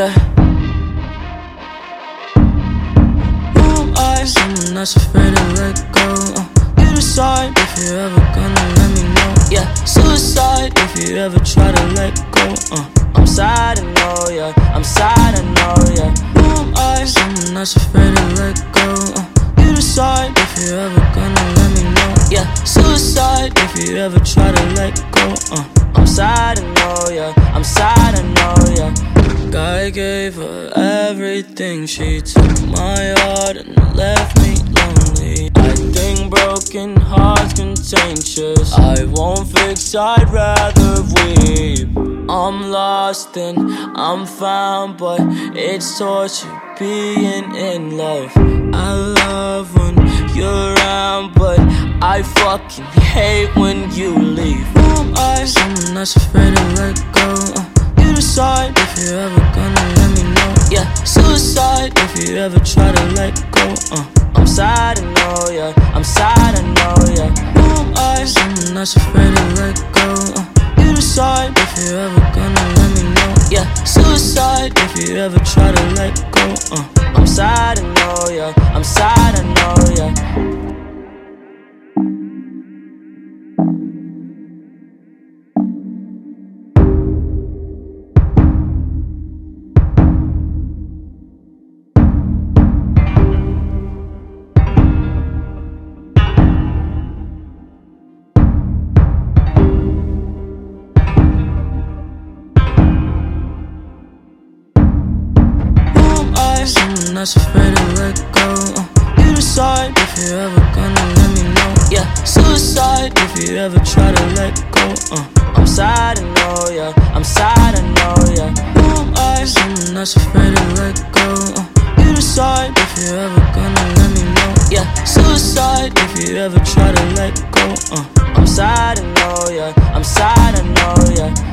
Who am I? Someone that's afraid to let go. You decide if you're ever gonna let me know. Yeah, suicide if you ever try to let go. I'm sad, I know, yeah. I'm sad, I know, yeah. Who am I? Someone that's afraid to let go. You decide if you're ever gonna let me know. Yeah, suicide if you ever try to let go. I'm sad, I know, yeah. I'm sad, I know, yeah. I gave her everything. She took my heart and left me lonely. I think broken hearts contagious. I won't fix, I'd rather weep. I'm lost and I'm found, but it's torture being in love. I love when you're around, but I fucking hate when you leave. Who am I? Someone that's afraid to let go. You decide if you're ever gonna let me know. Yeah, suicide if you ever try to let go. I'm sad, I know, yeah. I'm sad, I know, yeah. Who am I? Someone that's afraid to let go. You decide if you're ever gonna let me know. Yeah, suicide if you ever try to let go. I'm sad, I know, yeah. I'm sad, I know, yeah. Someone that's afraid to let go. You decide if you're ever gonna let me know. Yeah, suicide if you ever try to let go. I'm sad, I know, yeah. I'm sad, I know, yeah. Who am I? Someone that's afraid to let go. You decide if you're ever gonna let me know. Yeah, suicide if you ever try to let go. I'm sad, I know, yeah. I'm sad, I know, yeah.